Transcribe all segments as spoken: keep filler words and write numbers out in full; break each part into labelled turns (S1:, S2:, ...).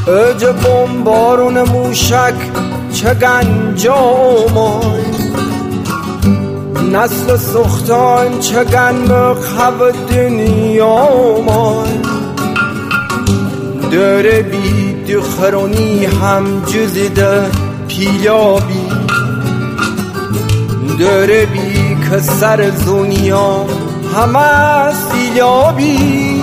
S1: öce bombardon موشک چه گنجامای نسل سختان چه گنم خو دنیامای داره بی دخرونی هم جزده پیلابی داره بی که سر زونیا همه سیلابی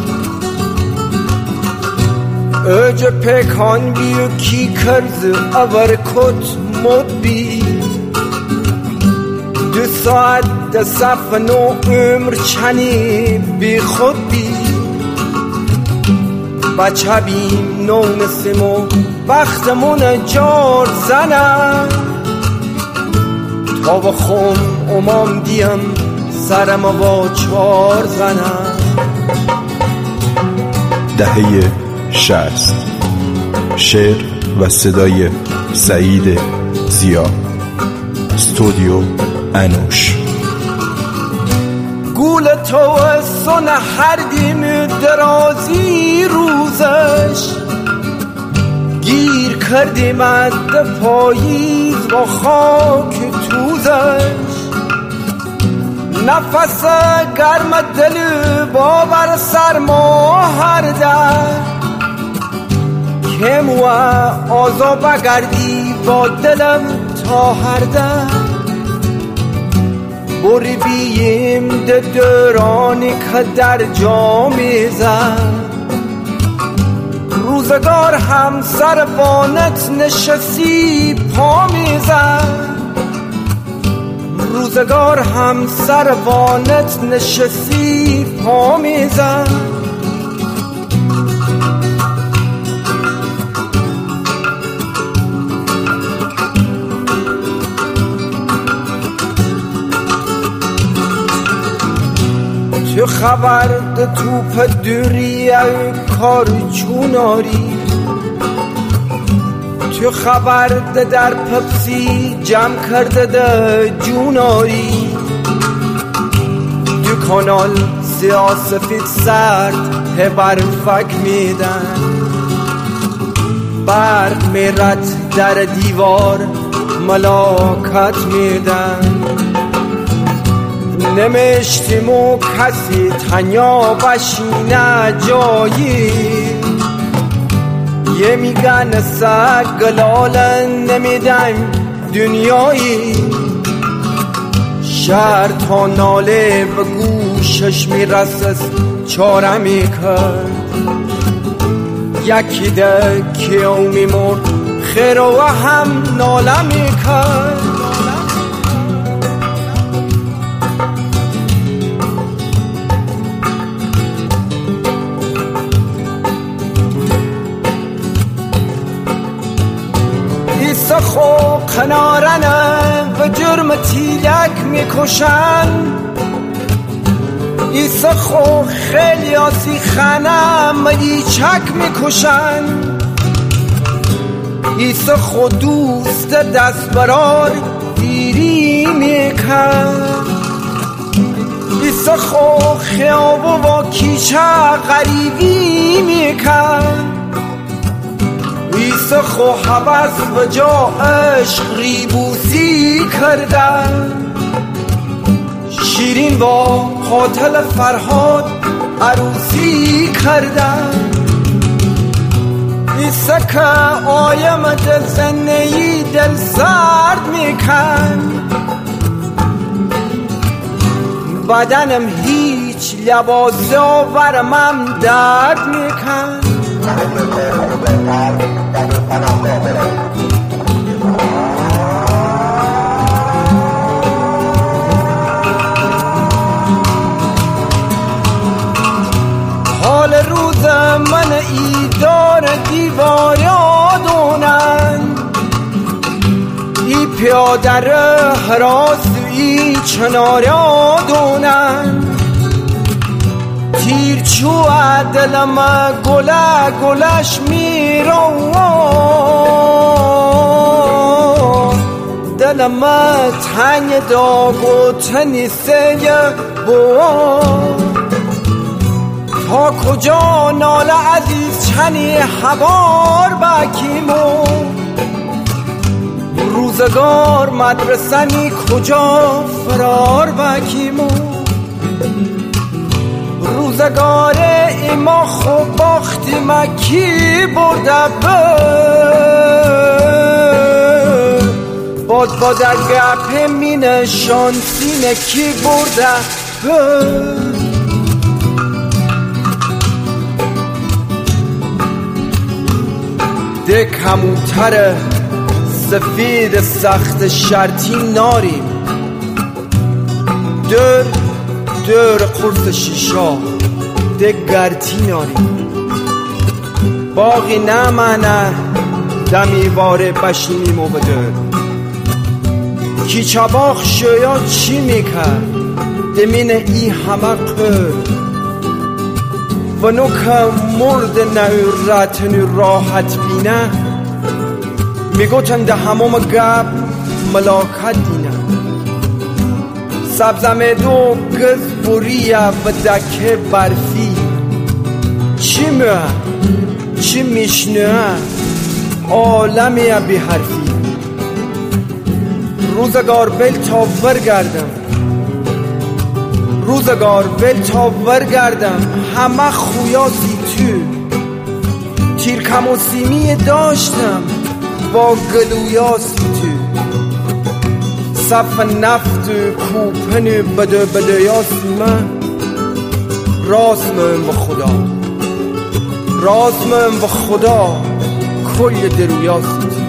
S1: öce pekan bir ki kırdı avar kot mod bi dü saat de safn o ömr çani bi khod bi بچه بیم نونسیم و بختمون جار زنم تا بخوم امام دیم سرم با چار زنم.
S2: دهه شصت، شعر و صدای سعید زیا، استودیو انوش.
S1: گول تو سن هر دیم درازی روزش گیر کردیم از پاییز با خاک توزش نفس گرم دل باور سرما هر در کم و آزا بگردی با دلم تا هر در بری بیم ده دورانی که در جا میزن روزگار هم سر وانت نشستی پا میزن روزگار هم سر وانت نشستی پا میزن. تو خبر ده توپ دوری کار چوناری تو خبر ده در پپسی جمع کرده ده جوناری دو کانال سیاسفید سرد هبر فک میدن برق میرد در دیوار ملاکت میدن نمیشتیم و کسی تنیا بشینه جایی یه میگن سگ گلالن نمیدن دنیایی شهر تا ناله به گوشش میرسس چاره میکرد یکی ده کیو میمرد خیر و هم ناله میکرد. خو کنارنه و جرم تیلک میکشن ایسا خو خیلی آسی خانه ملیچک میکشن ایسا خو دوست دست برار دیری میکن ایسا خو خیاب و با کیچه غریبی میکن ایسا خو حوض و جا عشق ریبوسی کردن شیرین با قاتل فرهاد عروسی کردن ایسا که آیم دل زنهی دل سرد میکن بدنم هیچ لباس آورمم درد میکن حال روز من ایدار دیوار یادونن ای پیادر حراس ای چنار یادونن تیر چو دلم گله گلش میرو دلم تنگ داغ و تنیسه با تا کجا ناله عزیز چنی حوار بکیمو روزگار مدرسنی کجا فرار بکیمو روزگار ایما خوب باختی مکی برده باد با در گپه مینه شانسینه کی برده ده کموتر سفید سخت شرطی ناریم دور دور قرص شیشا ده گرتی ناریم باقی نمانه دمیواره بشینیم و بدر کی چباخ شویا چی میکرد دمین ای همه قر و نو که مرد نو رتن راحت بینه میگوتن ده هموم گب ملاکت دینه سبزمه دو گز بوریه و دکه برفی چی میه چی میشنه عالمیه بی حرفی روزگار بل تا ورگردم روزگار بل تا ورگردم همه خویاسی تو تیرکم و سیمی داشتم با گلویاسی تو صف نفت کوپن بده بده یاسی من راست من و خدا راست من و خدا کل درویاسی تو